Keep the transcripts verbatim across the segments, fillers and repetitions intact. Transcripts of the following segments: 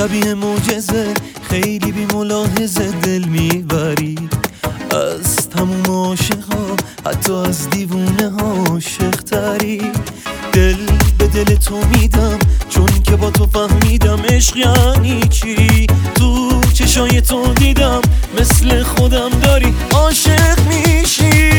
شبیه معجزه، خیلی بی ملاحظه دل میبری از تموم عاشقا، حتی از دیوونه ها عاشق تری. دل به دل تو میدم چون که با تو فهمیدم عشق یعنی چی. تو چشای تو دیدم مثل خودم داری عاشق میشی.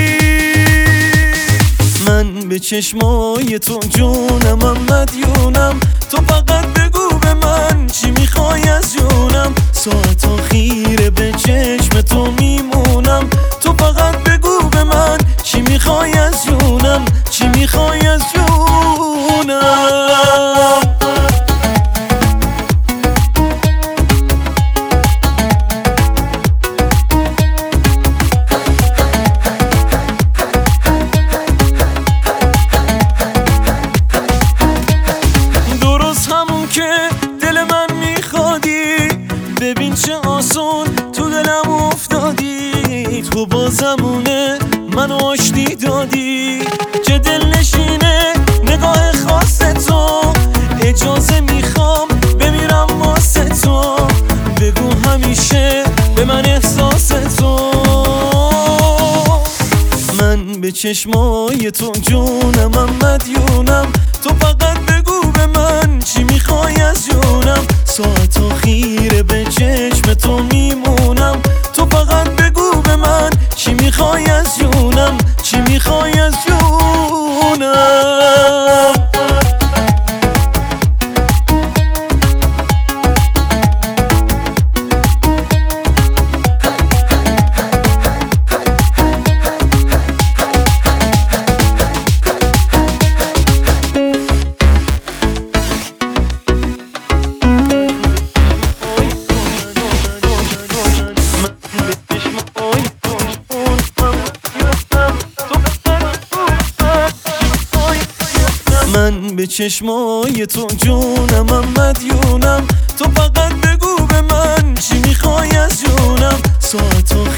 من به چشمای تو جونم، من مدیونم. تو فقط بگو به من چی میخوای از جونم. ساعت خیره به چشم تو میمونم. تو فقط بگو به من چی میخوای از جونم، چی میخوای از جونم. ببین چه آسون تو دلم افتادی، تو با زمونه منو آشتی دادی. چه دل نشینه نگاه خاص تو، اجازه میخوام بمیرم واسه تو. بگو همیشه به من احساس تو. من به چشمای تو جونم، من مدیونم. تو فقط بگو به من چی میخوای از جونم. ساعت خیره به چشم تو میمونم. تو فقط بگو به من چی میخوای از جونم، چی میخوای از جونم. من به چشمای تو جونم، من مدیونم. تو فقط بگو به من چی میخوای از جونم. ساعت